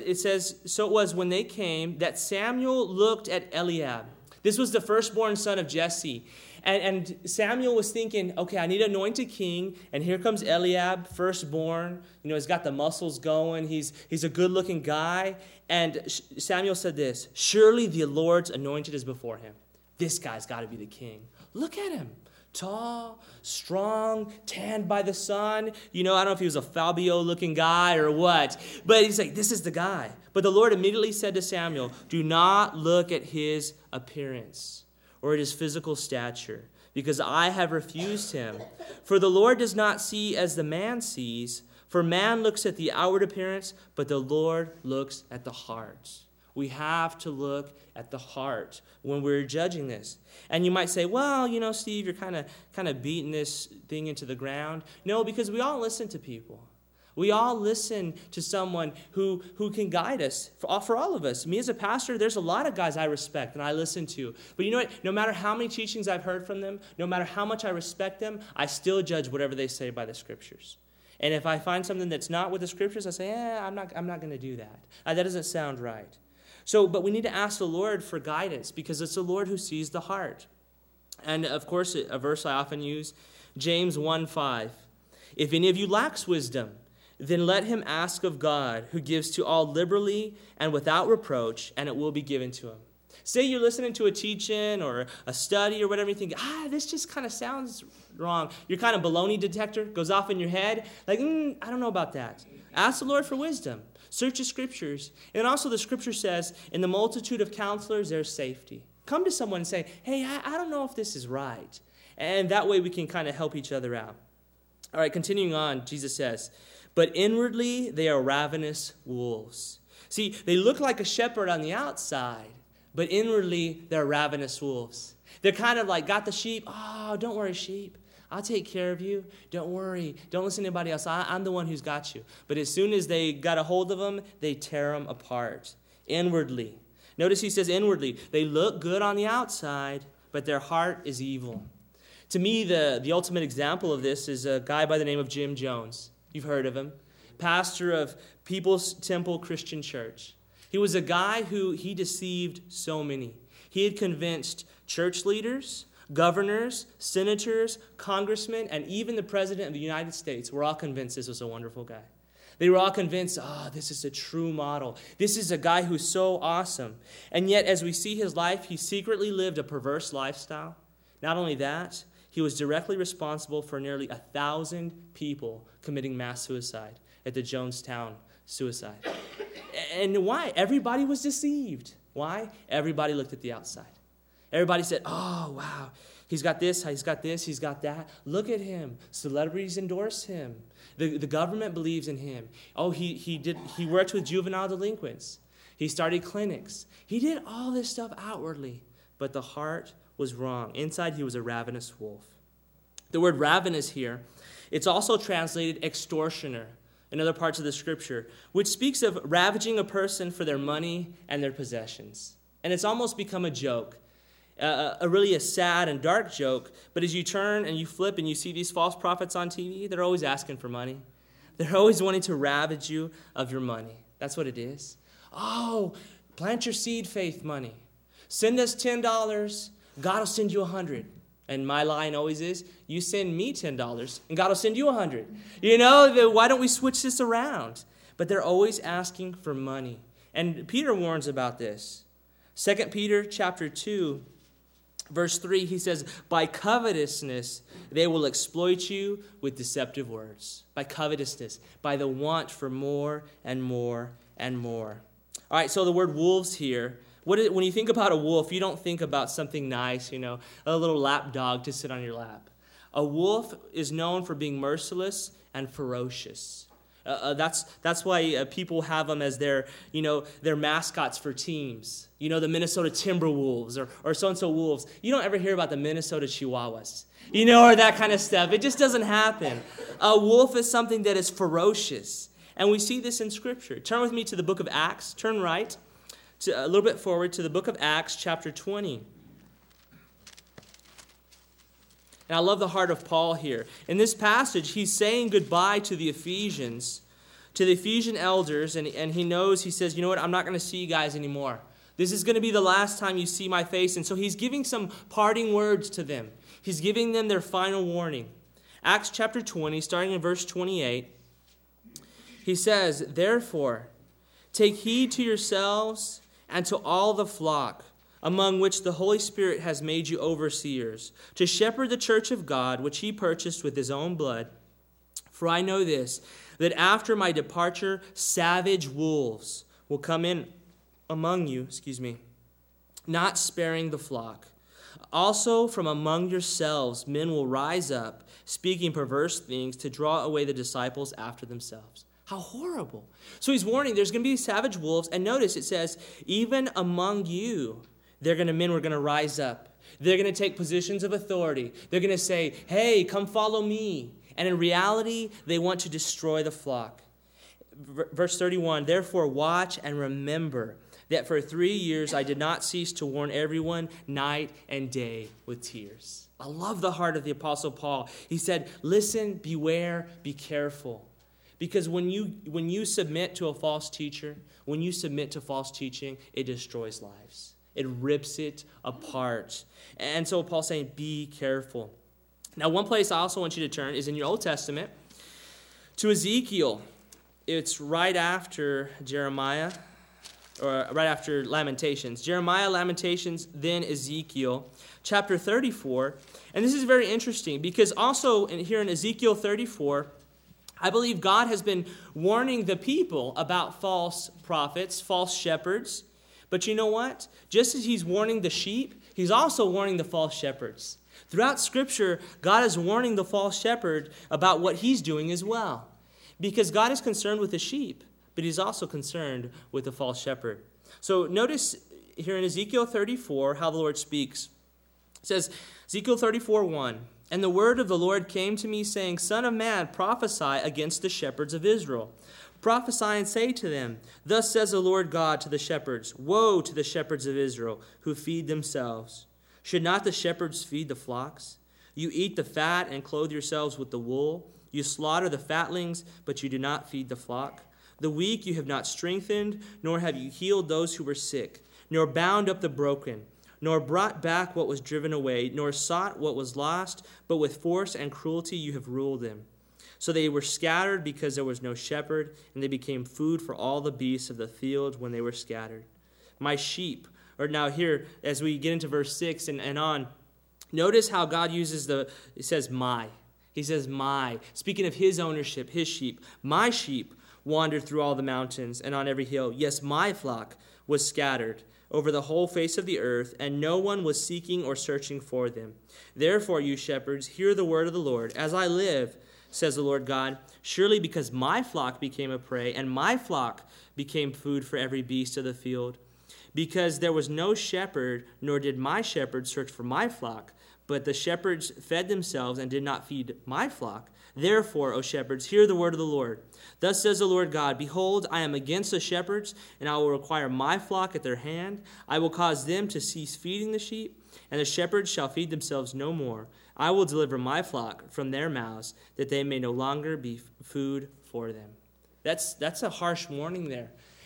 Speaker 1: it was when they came that Samuel looked at Eliab. This was the firstborn son of Jesse. And Samuel was thinking, okay, I need an anointed king, and here comes Eliab, firstborn. He's got the muscles going. He's a good-looking guy. And Samuel said this, surely the Lord's anointed is before him. This guy's got to be the king. Look at him. Tall, strong, tanned by the sun. I don't know if he was a Fabio-looking guy or what, but he's like, this is the guy. But the Lord immediately said to Samuel, do not look at his appearance or at his physical stature, because I have refused him. For the Lord does not see as the man sees, for man looks at the outward appearance, but the Lord looks at the heart. We have to look at the heart when we're judging this. And you might say, well, Steve, you're kind of beating this thing into the ground. No, because we all listen to people. We all listen to someone who can guide us, for all of us. Me as a pastor, there's a lot of guys I respect and I listen to. But you know what? No matter how many teachings I've heard from them, no matter how much I respect them, I still judge whatever they say by the Scriptures. And if I find something that's not with the Scriptures, I say, I'm not going to do that. That doesn't sound right. But we need to ask the Lord for guidance, because it's the Lord who sees the heart. And of course, a verse I often use, James 1:5. If any of you lacks wisdom, then let him ask of God, who gives to all liberally and without reproach, and it will be given to him. Say you're listening to a teaching or a study or whatever, you think, this just kind of sounds wrong. Your kind of baloney detector goes off in your head. Like, I don't know about that. Ask the Lord for wisdom. Search the Scriptures. And also the Scripture says, in the multitude of counselors, there's safety. Come to someone and say, hey, I don't know if this is right. And that way we can kind of help each other out. All right, continuing on, Jesus says, but inwardly they are ravenous wolves. See, they look like a shepherd on the outside, but inwardly they're ravenous wolves. They're kind of like, got the sheep. Oh, don't worry, sheep. I'll take care of you. Don't worry. Don't listen to anybody else. I'm the one who's got you. But as soon as they got a hold of them, they tear them apart. Inwardly. Notice he says inwardly. They look good on the outside, but their heart is evil. To me, the ultimate example of this is a guy by the name of Jim Jones. You've heard of him. Pastor of People's Temple Christian Church. He was a guy who he deceived so many. He had convinced church leaders, governors, senators, congressmen, and even the President of the United States were all convinced this was a wonderful guy. They were all convinced, this is a true model. This is a guy who's so awesome. And yet, as we see his life, he secretly lived a perverse lifestyle. Not only that, he was directly responsible for nearly 1,000 people committing mass suicide at the Jonestown suicide. And why? Everybody was deceived. Why? Everybody looked at the outside. Everybody said, oh, wow, he's got this, he's got this, he's got that. Look at him. Celebrities endorse him. The government believes in him. Oh, he worked with juvenile delinquents. He started clinics. He did all this stuff outwardly, but the heart was wrong. Inside, he was a ravenous wolf. The word ravenous here, it's also translated extortioner in other parts of the Scripture, which speaks of ravaging a person for their money and their possessions. And it's almost become a joke. A sad and dark joke, but as you turn and you flip and you see these false prophets on TV, they're always asking for money. They're always wanting to ravage you of your money. That's what it is. Oh, plant your seed faith money. Send us $10, God will send you 100. And my line always is, you send me $10 and God will send you 100. Why don't we switch this around? but they're always asking for money. And Peter warns about this. 2 Peter chapter 2, verse 3, he says, by covetousness they will exploit you with deceptive words. By covetousness, by the want for more and more and more. All right, so the word wolves here, when you think about a wolf, you don't think about something nice, a little lap dog to sit on your lap. A wolf is known for being merciless and ferocious. That's why people have them as their mascots for teams. The Minnesota Timberwolves or so-and-so Wolves. You don't ever hear about the Minnesota Chihuahuas, or that kind of stuff. It just doesn't happen. A wolf is something that is ferocious. And we see this in Scripture. Turn with me to the book of Acts. Turn right, a little bit forward to the book of Acts, chapter 20. And I love the heart of Paul here. In this passage, he's saying goodbye to the Ephesians, to the Ephesian elders, and he says, you know what, I'm not going to see you guys anymore. This is going to be the last time you see my face. And so he's giving some parting words to them. He's giving them their final warning. Acts chapter 20, starting in verse 28, he says, therefore, take heed to yourselves and to all the flock, among which the Holy Spirit has made you overseers, to shepherd the church of God, which he purchased with his own blood. For I know this, that after my departure, savage wolves will come in among you, not sparing the flock. Also from among yourselves men will rise up, speaking perverse things to draw away the disciples after themselves. How horrible. So he's warning there's going to be savage wolves. And notice it says, even among you, men were going to rise up. They're going to take positions of authority. They're going to say, hey, come follow me. And in reality, they want to destroy the flock. Verse 31, therefore watch and remember that for 3 years I did not cease to warn everyone night and day with tears. I love the heart of the Apostle Paul. He said, listen, beware, be careful. Because when you submit to a false teacher, when you submit to false teaching, it destroys lives. It rips it apart. And so Paul's saying, be careful. Now, one place I also want you to turn is in your Old Testament to Ezekiel. It's right after Jeremiah, or right after Lamentations. Jeremiah, Lamentations, then Ezekiel, chapter 34. And this is very interesting because also here in Ezekiel 34, I believe God has been warning the people about false prophets, false shepherds. But you know what? Just as he's warning the sheep, he's also warning the false shepherds. Throughout Scripture, God is warning the false shepherd about what he's doing as well. Because God is concerned with the sheep, but he's also concerned with the false shepherd. So notice here in Ezekiel 34 how the Lord speaks. It says, Ezekiel 34:1, and the word of the Lord came to me, saying, Son of man, prophesy against the shepherds of Israel. Prophesy and say to them, Thus says the Lord God to the shepherds, Woe to the shepherds of Israel, who feed themselves. Should not the shepherds feed the flocks? You eat the fat and clothe yourselves with the wool. You slaughter the fatlings, but you do not feed the flock. The weak you have not strengthened, nor have you healed those who were sick, nor bound up the broken, nor brought back what was driven away, nor sought what was lost, but with force and cruelty you have ruled them. So they were scattered because there was no shepherd, and they became food for all the beasts of the field when they were scattered. My sheep, or now here, as we get into verse 6 and on, notice how God uses it says my. He says my, speaking of his ownership, his sheep. My sheep wandered through all the mountains and on every hill. Yes, my flock was scattered over the whole face of the earth, and no one was seeking or searching for them. Therefore, you shepherds, hear the word of the Lord. As I live, says the Lord God, surely because my flock became a prey, and my flock became food for every beast of the field, because there was no shepherd, nor did my shepherds search for my flock, but the shepherds fed themselves and did not feed my flock. Therefore, O shepherds, hear the word of the Lord. Thus says the Lord God, Behold, I am against the shepherds, and I will require my flock at their hand. I will cause them to cease feeding the sheep, and the shepherds shall feed themselves no more. I will deliver my flock from their mouths, that they may no longer be food for them. That's a harsh warning there.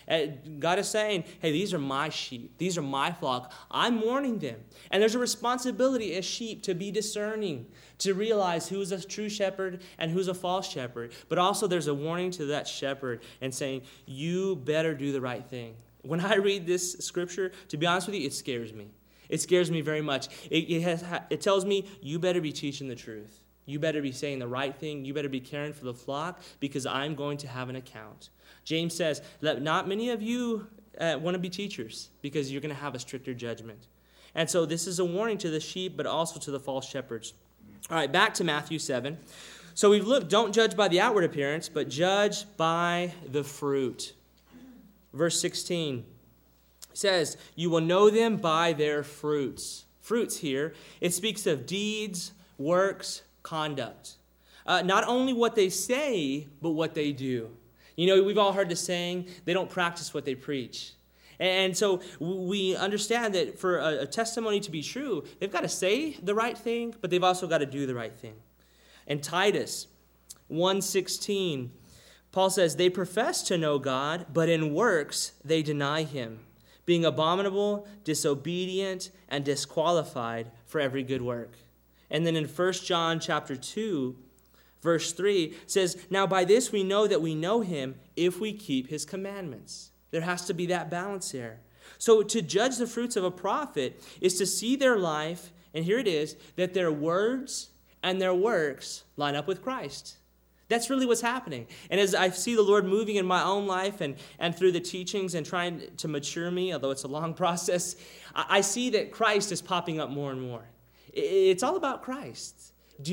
Speaker 1: God is saying, hey, these are my sheep. These are my flock. I'm warning them. And there's a responsibility as sheep to be discerning, to realize who's a true shepherd and who's a false shepherd. But also there's a warning to that shepherd and saying, you better do the right thing. When I read this scripture, to be honest with you, it scares me. It scares me very much. It tells me, you better be teaching the truth. You better be saying the right thing. You better be caring for the flock because I'm going to have an account. James says that not many of you want to be teachers because you're going to have a stricter judgment. And so this is a warning to the sheep, but also to the false shepherds. All right, back to Matthew 7. So we've looked, don't judge by the outward appearance, but judge by the fruit. Verse 16 says, you will know them by their fruits. Fruits here, it speaks of deeds, works, conduct. Not only what they say, but what they do. You know, we've all heard the saying, they don't practice what they preach. And so we understand that for a testimony to be true, they've got to say the right thing, but they've also got to do the right thing. In Titus 1:16, Paul says, they profess to know God, but in works they deny him, being abominable, disobedient, and disqualified for every good work. And then in 1 John chapter 2, verse 3, says, now by this we know that we know him if we keep his commandments. There has to be that balance there. So to judge the fruits of a prophet is to see their life, and here it is, that their words and their works line up with Christ. That's really what's happening. And as I see the Lord moving in my own life and through the teachings and trying to mature me, although it's a long process, I see that Christ is popping up more and more. It's all about Christ.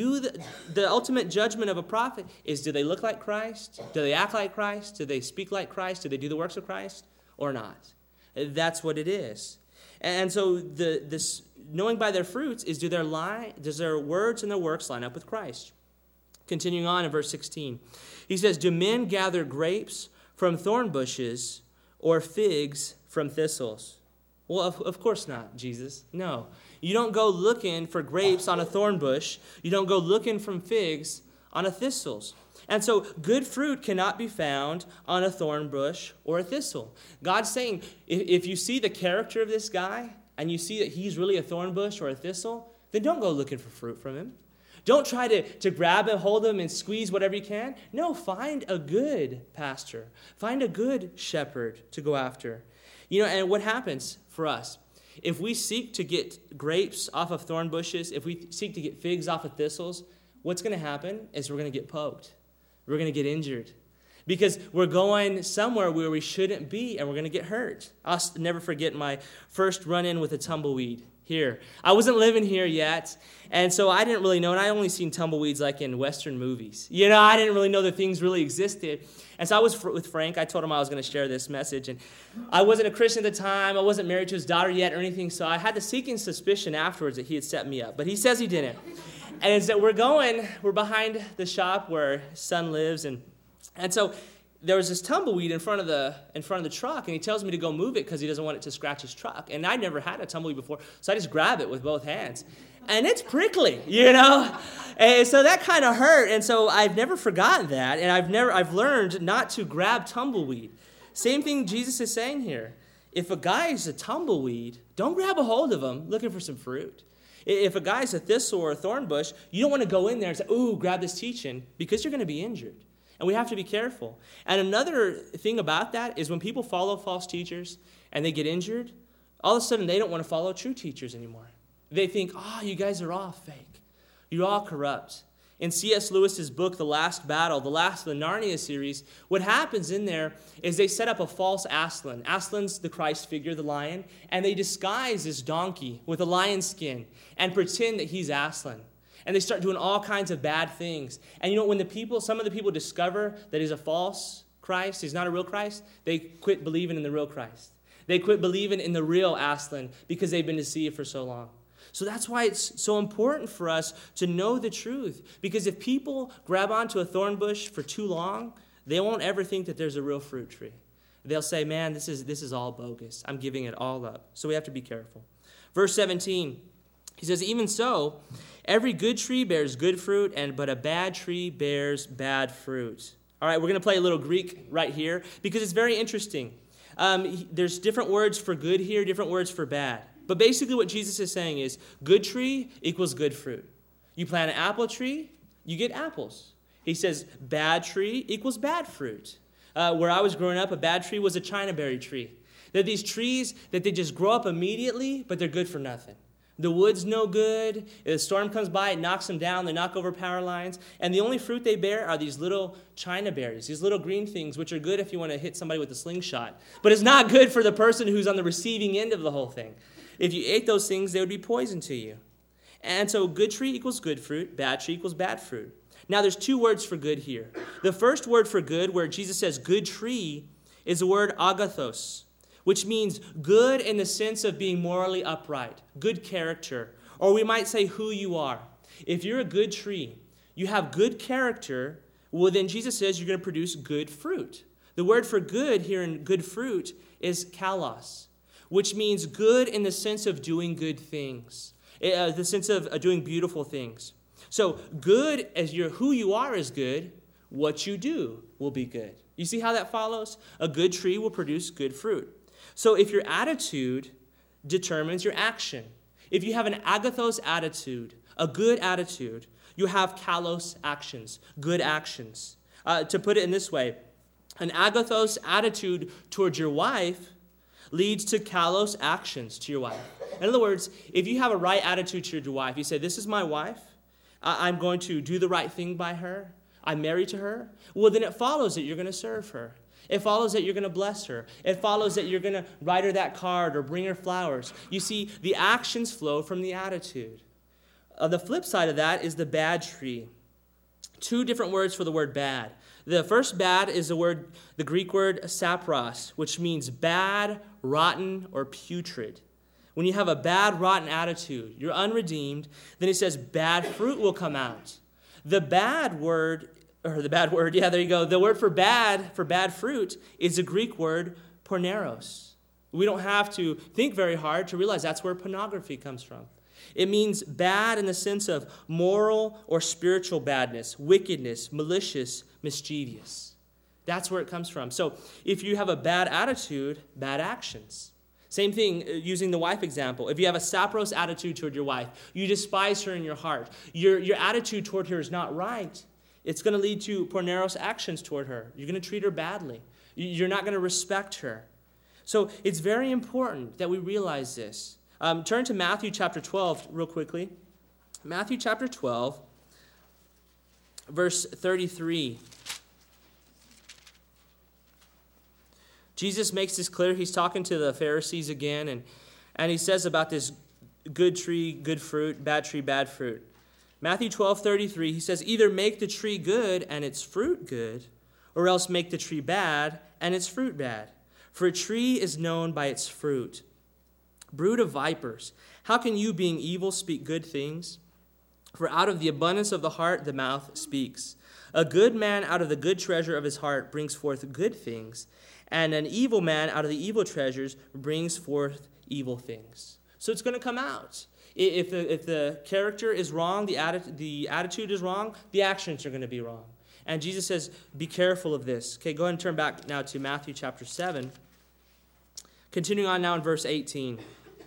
Speaker 1: The ultimate judgment of a prophet is, do they look like Christ? Do they act like Christ? Do they speak like Christ? Do they do the works of Christ or not? That's what it is. And so this knowing by their fruits is, does their words and their works line up with Christ? Continuing on in verse 16, he says, do men gather grapes from thorn bushes or figs from thistles? Well, of course not, Jesus. No. You don't go looking for grapes on a thorn bush. You don't go looking from figs on a thistles. And so good fruit cannot be found on a thorn bush or a thistle. God's saying, if you see the character of this guy and you see that he's really a thorn bush or a thistle, then don't go looking for fruit from him. Don't try to grab and hold him and squeeze whatever you can. No, find a good pastor. Find a good shepherd to go after. You know, and what happens for us? If we seek to get grapes off of thorn bushes, if we seek to get figs off of thistles, what's going to happen is we're going to get poked. We're going to get injured. Because we're going somewhere where we shouldn't be, and we're going to get hurt. I'll never forget my first run-in with a tumbleweed here. I wasn't living here yet, and so I didn't really know, and I only seen tumbleweeds like in Western movies. You know, I didn't really know that things really existed. And so I was with Frank. I told him I was going to share this message, and I wasn't a Christian at the time. I wasn't married to his daughter yet or anything, so I had the seeking suspicion afterwards that he had set me up. But he says he didn't. And so we're behind the shop where his son lives, and so there was this tumbleweed in front of the truck, and he tells me to go move it because he doesn't want it to scratch his truck. And I never had a tumbleweed before, so I just grab it with both hands. And it's prickly, you know? And so that kind of hurt, and so I've never forgotten that, and I've learned not to grab tumbleweed. Same thing Jesus is saying here. If a guy is a tumbleweed, don't grab a hold of him looking for some fruit. If a guy's a thistle or a thorn bush, you don't want to go in there and say, ooh, grab this teaching, because you're going to be injured. And we have to be careful. And another thing about that is when people follow false teachers and they get injured, all of a sudden they don't want to follow true teachers anymore. They think, you guys are all fake. You're all corrupt. In C.S. Lewis's book, The Last Battle, the last of the Narnia series, what happens in there is they set up a false Aslan. Aslan's the Christ figure, the lion, and they disguise this donkey with a lion skin and pretend that he's Aslan. And they start doing all kinds of bad things. And you know, when some of the people discover that he's a false Christ, he's not a real Christ, they quit believing in the real Christ. They quit believing in the real Aslan because they've been deceived for so long. So that's why it's so important for us to know the truth. Because if people grab onto a thorn bush for too long, they won't ever think that there's a real fruit tree. They'll say, man, this is all bogus. I'm giving it all up. So we have to be careful. Verse 17, he says, even so, every good tree bears good fruit, but a bad tree bears bad fruit. All right, we're going to play a little Greek right here because it's very interesting. There's different words for good here, different words for bad. But basically what Jesus is saying is good tree equals good fruit. You plant an apple tree, you get apples. He says bad tree equals bad fruit. Where I was growing up, a bad tree was a chinaberry tree. They're these trees that they just grow up immediately, but they're good for nothing. The wood's no good. If a storm comes by, it knocks them down. They knock over power lines. And the only fruit they bear are these little china berries, these little green things, which are good if you want to hit somebody with a slingshot. But it's not good for the person who's on the receiving end of the whole thing. If you ate those things, they would be poison to you. And so good tree equals good fruit. Bad tree equals bad fruit. Now, there's two words for good here. The first word for good, where Jesus says good tree, is the word agathos, which means good in the sense of being morally upright, good character, or we might say who you are. If you're a good tree, you have good character, well, then Jesus says you're going to produce good fruit. The word for good here in good fruit is kalos, which means good in the sense of doing good things, the sense of doing beautiful things. So good as who you are is good, what you do will be good. You see how that follows? A good tree will produce good fruit. So if your attitude determines your action, if you have an agathos attitude, a good attitude, you have kalos actions, good actions. To put it in this way, an agathos attitude towards your wife leads to kalos actions to your wife. In other words, if you have a right attitude to your wife, you say, this is my wife, I'm going to do the right thing by her, I'm married to her, well, then it follows that you're going to serve her. It follows that you're going to bless her. It follows that you're going to write her that card or bring her flowers. You see, the actions flow from the attitude. The flip side of that is the bad tree. Two different words for the word bad. The first bad is the Greek word sapros, which means bad, rotten, or putrid. When you have a bad, rotten attitude, you're unredeemed, then it says bad fruit will come out. The word for bad fruit is the Greek word porneros. We don't have to think very hard to realize that's where pornography comes from. It means bad in the sense of moral or spiritual badness, wickedness, malicious, mischievous. That's where it comes from. So if you have a bad attitude, bad actions. Same thing using the wife example. If you have a sapros attitude toward your wife, you despise her in your heart, your attitude toward her is not right, it's going to lead to porneros actions toward her. You're going to treat her badly. You're not going to respect her. So it's very important that we realize this. Turn to Matthew chapter 12 real quickly. Matthew chapter 12, verse 33. Jesus makes this clear. He's talking to the Pharisees again, and he says about this good tree, good fruit, bad tree, bad fruit. Matthew 12:33, he says, either make the tree good and its fruit good, or else make the tree bad and its fruit bad. For a tree is known by its fruit. Brood of vipers, how can you, being evil, speak good things? For out of the abundance of the heart the mouth speaks. A good man out of the good treasure of his heart brings forth good things, and an evil man out of the evil treasures brings forth evil things. So it's going to come out. If the character is wrong, the attitude is wrong, the actions are going to be wrong. And Jesus says, be careful of this. Okay, go ahead and turn back now to Matthew chapter 7. Continuing on now in verse 18.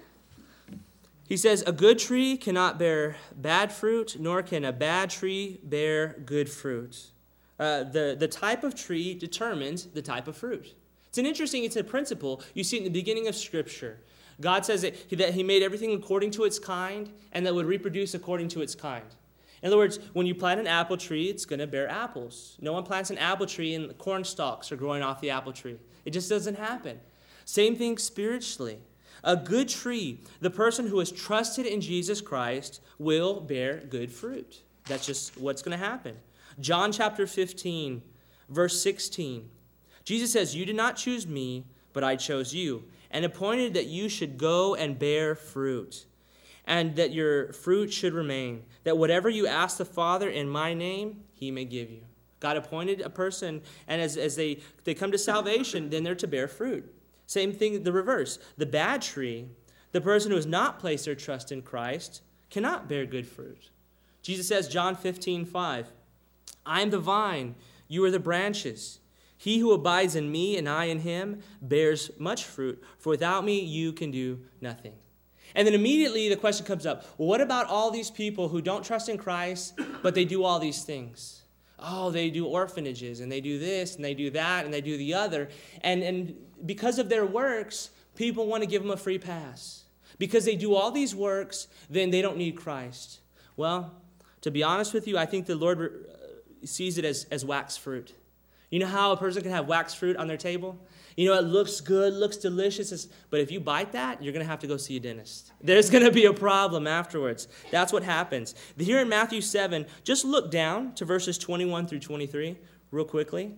Speaker 1: He says, a good tree cannot bear bad fruit, nor can a bad tree bear good fruit. The type of tree determines the type of fruit. It's a principle you see in the beginning of Scripture. God says that he made everything according to its kind, and that would reproduce according to its kind. In other words, when you plant an apple tree, it's going to bear apples. No one plants an apple tree and corn stalks are growing off the apple tree. It just doesn't happen. Same thing spiritually. A good tree, the person who has trusted in Jesus Christ, will bear good fruit. That's just what's going to happen. John chapter 15, verse 16. Jesus says, you did not choose me, but I chose you, and appointed that you should go and bear fruit, and that your fruit should remain, that whatever you ask the Father in my name, he may give you. God appointed a person, and as they come to salvation, then they're to bear fruit. Same thing, the reverse. The bad tree, the person who has not placed their trust in Christ, cannot bear good fruit. Jesus says, John 15:5, I am the vine, you are the branches. He who abides in me and I in him bears much fruit, for without me you can do nothing. And then immediately the question comes up, well, what about all these people who don't trust in Christ, but they do all these things? Oh, they do orphanages, and they do this, and they do that, and they do the other. And because of their works, people want to give them a free pass. Because they do all these works, then they don't need Christ. Well, to be honest with you, I think the Lord sees it as wax fruit. You know how a person can have wax fruit on their table? You know, it looks good, looks delicious, but if you bite that, you're going to have to go see a dentist. There's going to be a problem afterwards. That's what happens. Here in Matthew 7, just look down to verses 21 through 23 real quickly.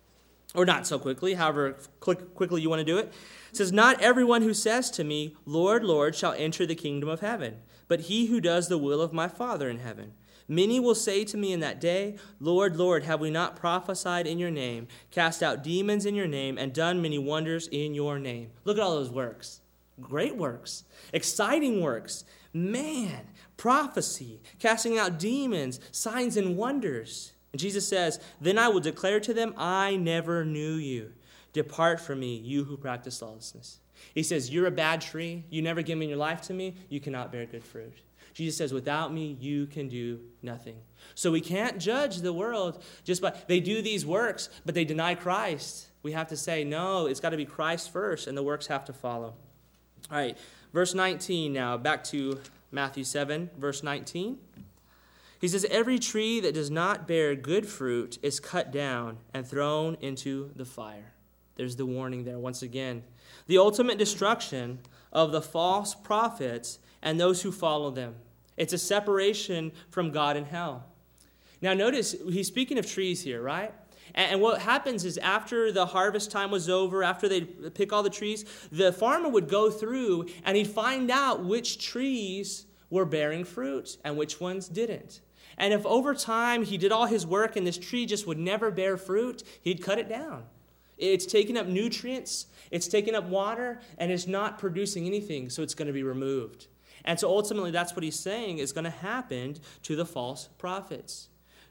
Speaker 1: Or not so quickly, however quickly you want to do it. It says, "Not everyone who says to me, 'Lord, Lord,' shall enter the kingdom of heaven, but he who does the will of my Father in heaven. Many will say to me in that day, 'Lord, Lord, have we not prophesied in your name, cast out demons in your name, and done many wonders in your name?'" Look at all those works. Great works. Exciting works. Man, prophecy, casting out demons, signs and wonders. And Jesus says, "Then I will declare to them, 'I never knew you. Depart from me, you who practice lawlessness.'" He says, "You're a bad tree. You never give your life to me. You cannot bear good fruit." Jesus says, "Without me, you can do nothing." So we can't judge the world just by, they do these works, but they deny Christ. We have to say, no, it's got to be Christ first, and the works have to follow. All right, verse 19 now, back to Matthew 7, verse 19. He says, "Every tree that does not bear good fruit is cut down and thrown into the fire." There's the warning there once again. The ultimate destruction of the false prophets and those who follow them. It's a separation from God and hell. Now notice, he's speaking of trees here, right? And what happens is after the harvest time was over, after they pick all the trees, the farmer would go through and he'd find out which trees were bearing fruit and which ones didn't. And if over time he did all his work and this tree just would never bear fruit, he'd cut it down. It's taking up nutrients, it's taking up water, and it's not producing anything, so it's going to be removed. And so ultimately that's what he's saying is going to happen to the false prophets.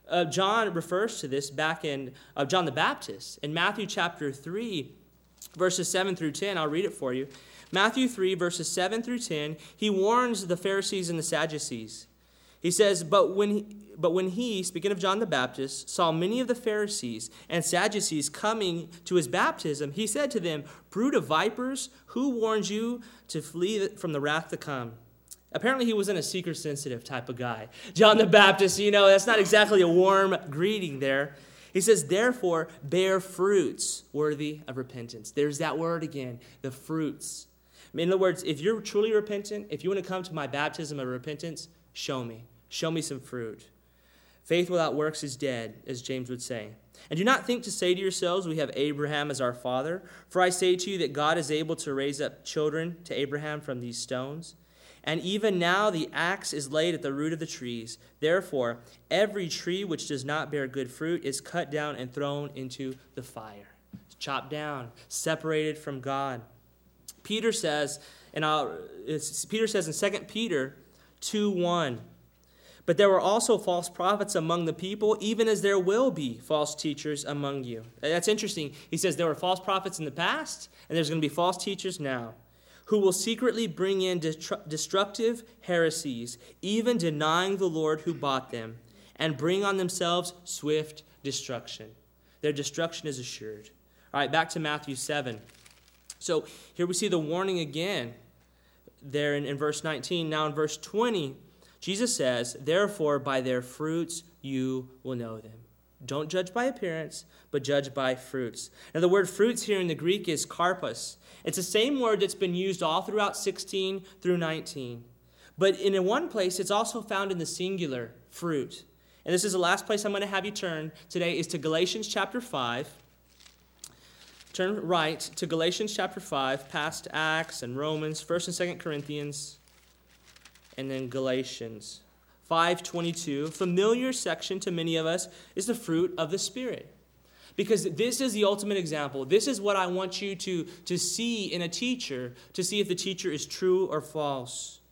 Speaker 1: John refers to this back in John the Baptist. In Matthew chapter 3, verses 7 through 10, I'll read it for you. Matthew 3, verses 7 through 10, he warns the Pharisees and the Sadducees. He says, But when he, speaking of John the Baptist, saw many of the Pharisees and Sadducees coming to his baptism, he said to them, 'Brood of vipers, who warned you to flee from the wrath to come?'" Apparently he wasn't a seeker-sensitive type of guy. John the Baptist, that's not exactly a warm greeting there. He says, "Therefore, bear fruits worthy of repentance." There's that word again, the fruits. In other words, if you're truly repentant, if you want to come to my baptism of repentance, show me. Show me some fruit. Faith without works is dead, as James would say. "And do not think to say to yourselves, 'We have Abraham as our father.' For I say to you that God is able to raise up children to Abraham from these stones. And even now the axe is laid at the root of the trees. Therefore, every tree which does not bear good fruit is cut down and thrown into the fire." It's chopped down, separated from God. Peter says in 2 Peter 2:1, "But there were also false prophets among the people, even as there will be false teachers among you." That's interesting. He says there were false prophets in the past, and there's going to be false teachers now, "who will secretly bring in destructive heresies, even denying the Lord who bought them, and bring on themselves swift destruction." Their destruction is assured. All right, back to Matthew 7. So here we see the warning again there in verse 19. Now in verse 20, Jesus says, "Therefore by their fruits you will know them." Don't judge by appearance, but judge by fruits. Now the word fruits here in the Greek is karpos. It's the same word that's been used all throughout 16 through 19. But in one place, it's also found in the singular, fruit. And this is the last place I'm going to have you turn today is to Galatians chapter 5. Turn right to Galatians chapter 5, past Acts and Romans, 1st and 2nd Corinthians, and then Galatians 5:22. Familiar section to many of us is the fruit of the Spirit. Because this is the ultimate example. This is what I want you to see in a teacher, to see if the teacher is true or false.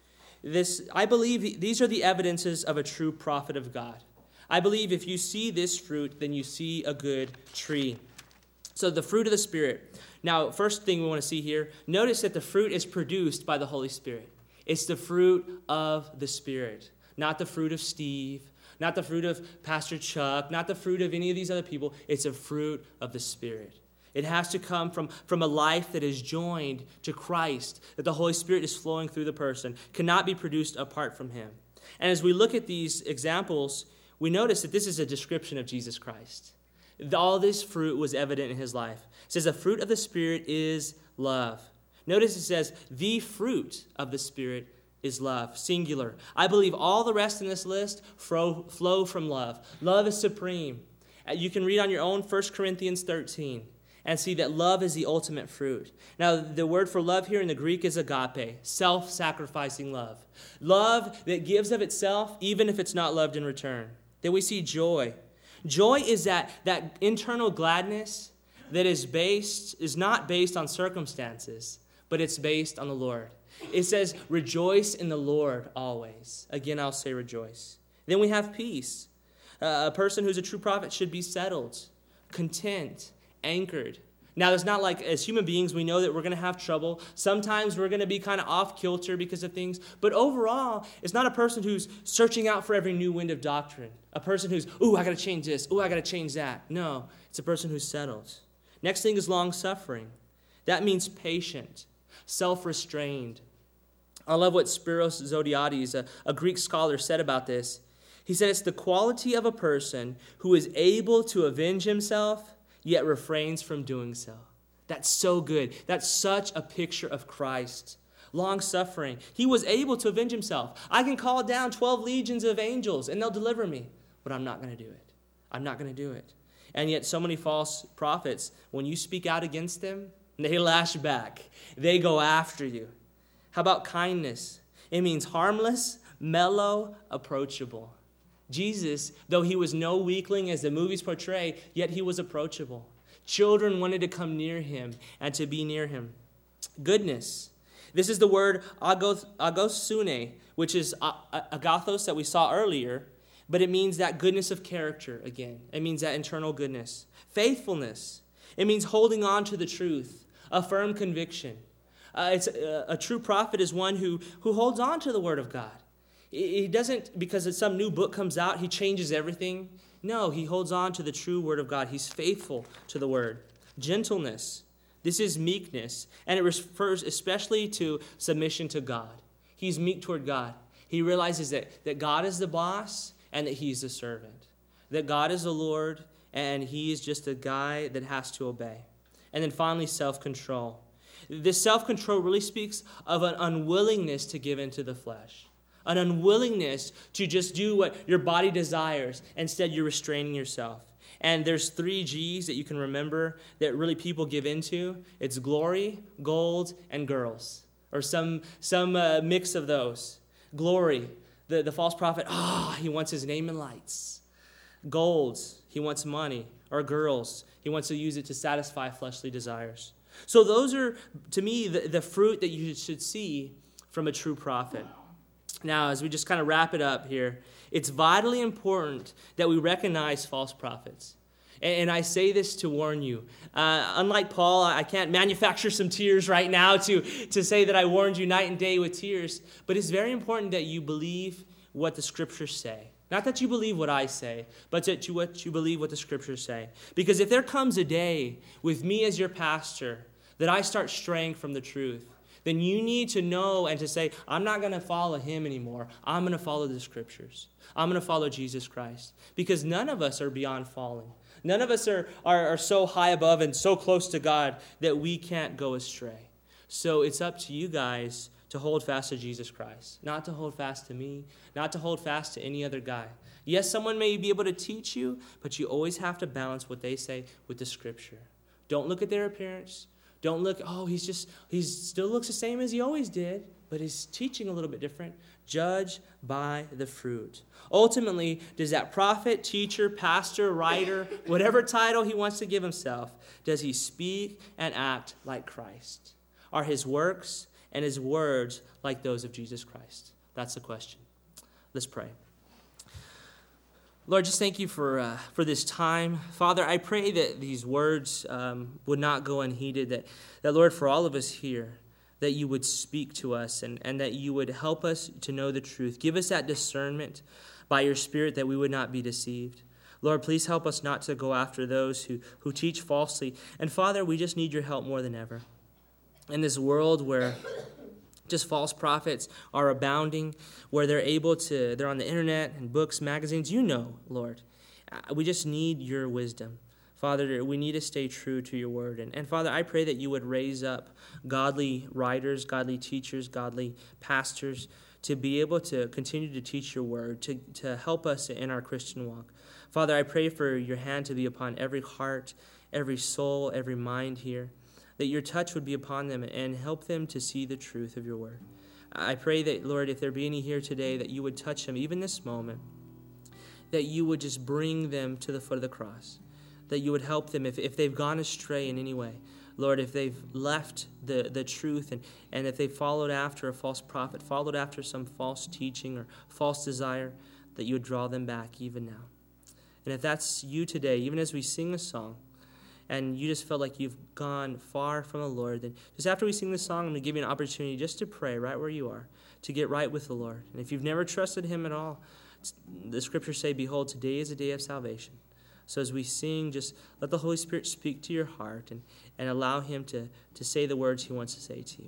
Speaker 1: I believe these are the evidences of a true prophet of God. I believe if you see this fruit, then you see a good tree. So the fruit of the Spirit. Now, first thing we want to see here, notice that the fruit is produced by the Holy Spirit. It's the fruit of the Spirit, not the fruit of Steve, not the fruit of Pastor Chuck, not the fruit of any of these other people. It's a fruit of the Spirit. It has to come from a life that is joined to Christ, that the Holy Spirit is flowing through the person, cannot be produced apart from him. And as we look at these examples, we notice that this is a description of Jesus Christ. All this fruit was evident in his life. It says the fruit of the Spirit is love. Notice it says the fruit of the Spirit is love, singular. I believe all the rest in this list flow from love. Love is supreme. You can read on your own 1 Corinthians 13 and see that love is the ultimate fruit. Now, the word for love here in the Greek is agape, self-sacrificing love. Love that gives of itself even if it's not loved in return. Then we see joy. Joy is that internal gladness that is not based on circumstances, but it's based on the Lord. It says, rejoice in the Lord always. Again, I'll say rejoice. Then we have peace. A person who's a true prophet should be settled, content, anchored. Now, it's not like as human beings, we know that we're going to have trouble. Sometimes we're going to be kind of off kilter because of things. But overall, it's not a person who's searching out for every new wind of doctrine. A person who's, I got to change this. I got to change that. No, it's a person who's settled. Next thing is long-suffering. That means patient, self-restrained. I love what Spiros Zodhiates, a Greek scholar, said about this. He said it's the quality of a person who is able to avenge himself, yet refrains from doing so. That's so good. That's such a picture of Christ. Long-suffering. He was able to avenge himself. I can call down 12 legions of angels and they'll deliver me, but I'm not going to do it. I'm not going to do it. And yet so many false prophets, when you speak out against them, they lash back. They go after you. How about kindness? It means harmless, mellow, approachable. Jesus, though he was no weakling as the movies portray, yet he was approachable. Children wanted to come near him and to be near him. Goodness. This is the word agosune, which is agathos that we saw earlier, but it means that goodness of character again. It means that internal goodness. Faithfulness. It means holding on to the truth, a firm conviction. A true prophet is one who holds on to the word of God. He doesn't, because some new book comes out, he changes everything. No, he holds on to the true word of God. He's faithful to the word. Gentleness. This is meekness, and it refers especially to submission to God. He's meek toward God. He realizes that God is the boss and that he's the servant. That God is the Lord and he is just a guy that has to obey. And then finally, self-control. This self-control really speaks of an unwillingness to give into the flesh. An unwillingness to just do what your body desires. Instead, you're restraining yourself. And there's 3 G's that you can remember that really people give into. It's glory, gold, and girls. Or some mix of those. Glory, the false prophet, he wants his name in lights. Gold, he wants money. Or girls, he wants to use it to satisfy fleshly desires. So those are, to me, the fruit that you should see from a true prophet. Now, as we just kind of wrap it up here, it's vitally important that we recognize false prophets. And I say this to warn you. Unlike Paul, I can't manufacture some tears right now to say that I warned you night and day with tears. But it's very important that you believe what the Scriptures say. Not that you believe what I say, but that you believe what the Scriptures say. Because if there comes a day with me as your pastor that I start straying from the truth, then you need to know and to say, I'm not going to follow him anymore. I'm going to follow the Scriptures. I'm going to follow Jesus Christ. Because none of us are beyond falling. None of us are so high above and so close to God that we can't go astray. So it's up to you guys to hold fast to Jesus Christ. Not to hold fast to me. Not to hold fast to any other guy. Yes, someone may be able to teach you, but you always have to balance what they say with the Scripture. Don't look at their appearance. Don't look, he still looks the same as he always did, but he's teaching a little bit different. Judge by the fruit. Ultimately, does that prophet, teacher, pastor, writer, whatever title he wants to give himself, does he speak and act like Christ? Are his works and his words like those of Jesus Christ? That's the question. Let's pray. Lord, just thank you for this time. Father, I pray that these words would not go unheeded, that, Lord, for all of us here, that you would speak to us and that you would help us to know the truth. Give us that discernment by your Spirit that we would not be deceived. Lord, please help us not to go after those who teach falsely. And Father, we just need your help more than ever. In this world where just false prophets are abounding, where they're on the internet and books, magazines, Lord. We just need your wisdom. Father, we need to stay true to your word. And Father, I pray that you would raise up godly writers, godly teachers, godly pastors to be able to continue to teach your word, to help us in our Christian walk. Father, I pray for your hand to be upon every heart, every soul, every mind here, that your touch would be upon them and help them to see the truth of your word. I pray that, Lord, if there be any here today, that you would touch them even this moment, that you would just bring them to the foot of the cross, that you would help them if they've gone astray in any way. Lord, if they've left the truth and if they followed after a false prophet, followed after some false teaching or false desire, that you would draw them back even now. And if that's you today, even as we sing a song, and you just felt like you've gone far from the Lord, then just after we sing this song, I'm going to give you an opportunity just to pray right where you are, to get right with the Lord. And if you've never trusted him at all, the scriptures say, behold, today is a day of salvation. So as we sing, just let the Holy Spirit speak to your heart and allow him to say the words he wants to say to you.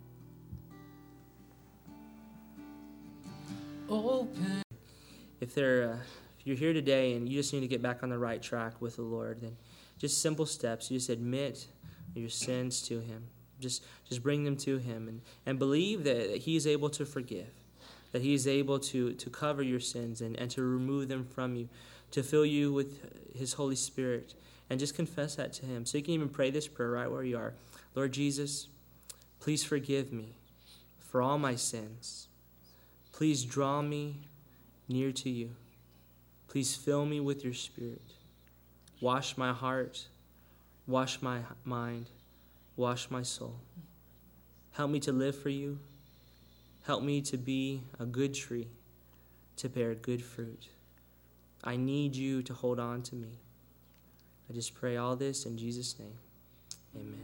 Speaker 1: Open. If you're here today and you just need to get back on the right track with the Lord, then just simple steps. You just admit your sins to him. Just bring them to him and believe that he is able to forgive, that he is able to cover your sins and to remove them from you, to fill you with his Holy Spirit, and just confess that to him. So you can even pray this prayer right where you are. Lord Jesus, please forgive me for all my sins. Please draw me near to you. Please fill me with your Spirit. Wash my heart, wash my mind, wash my soul. Help me to live for you. Help me to be a good tree, to bear good fruit. I need you to hold on to me. I just pray all this in Jesus' name. Amen.